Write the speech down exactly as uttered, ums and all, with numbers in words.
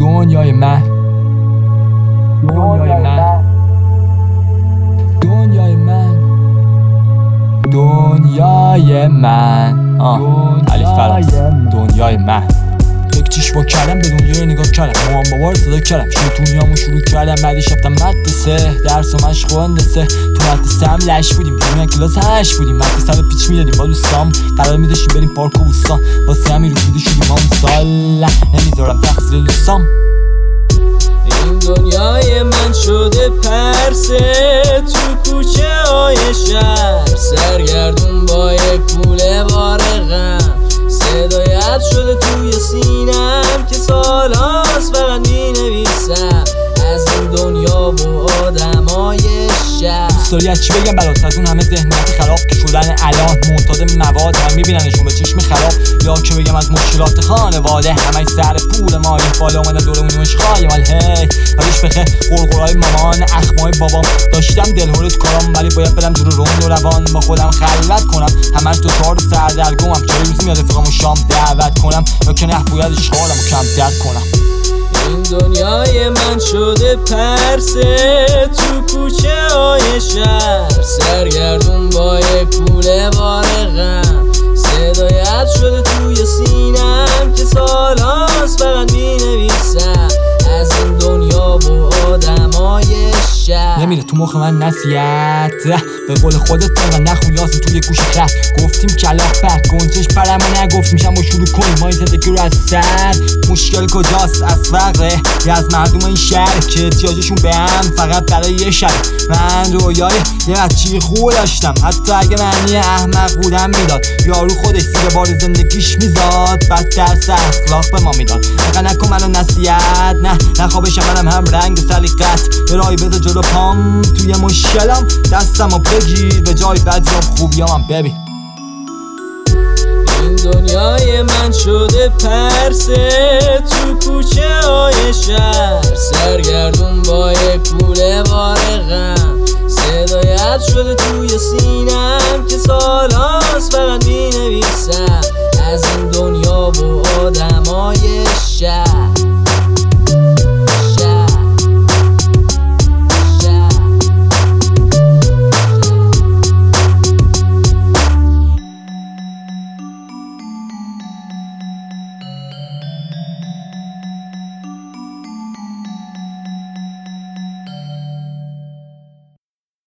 دنیای من دنیای من دنیای من دنیای من آه علی فراز دنیای من یک چیش با کردم به دنیای نگاه کردم مامان بابا رو صدا کردم شیطونیامو شروع کردم بعدش رفتم مدرسه درس و مشق خوندسه تو مدرسه هم لش بودیم دنیا کلاس هشت بودیم مدرسه رو پیچ میدادیم با دوستام قرار میداشتیم بریم پارک و بوستان واسه همین رو بوده شدیم ما اون سال نمیذارم تقصیر دوستام. این دنیای من شده پرسه تو کوچه های شهر سرگردون با یک کوله بار غم صدایت شده توی سینم که سال هاست فقط می نویسم از این دنیا و آدمای شهر. دوستاری از چی بگم بلاس از اون همه ذهنیت خراب که شدن الان معتاد مواد هم میبیننشون به چشم خراب یا که بگم از مشکلات خانواده همه سر پول ما این بالا اومدن دورمون مشخای مال هی حالش بخه قرقرای مامان اخمای بابام داشتم دلهوره تو کارام ولی باید برم دور روند و روان با خودم خلوت کنم همش دو تار سردرگمم چه روز میاد رفیقامو شام دعوت کنم یا که نه باید اشغالمو کم درد کنم. این دنیای من شده پرسه تو کوچه های شهر سرگردون با یک کوله بار غم صدایت شده توی سینم که سال هاست فقط می نویسم از این دنیا و آدمای شهر. نمیره تو مخ من نصیحت به قول خودت و نخون یاسم توی گوش خط گفتیم کلاق پک گنجش پرمو نگفت میشم با شروع کنیم ما این زندگی رو از سر مشکل کجاست از فقره یا از مردم این شهر که احتیاجشون به هم فقط برای یه شب. من رویای یه بچه خوب داشتم حتی اگه معنی احمق بودم میداد یارو خودش زیر بار زندگیش میزاد بعد درس اخلاق به ما میداد اگه نکن منو نصیحت نه نخوابشم منم هم رنگ و سلیقت یه راهی بذار جلو پام توی مشکلم دستمو بگیر به جای بدیام خوبیامم ببین. این دنیای من شده پرسه تو کوچه های شهر سرگردون با یک کوله بار غم صدایت شده توی سینم که سال هاست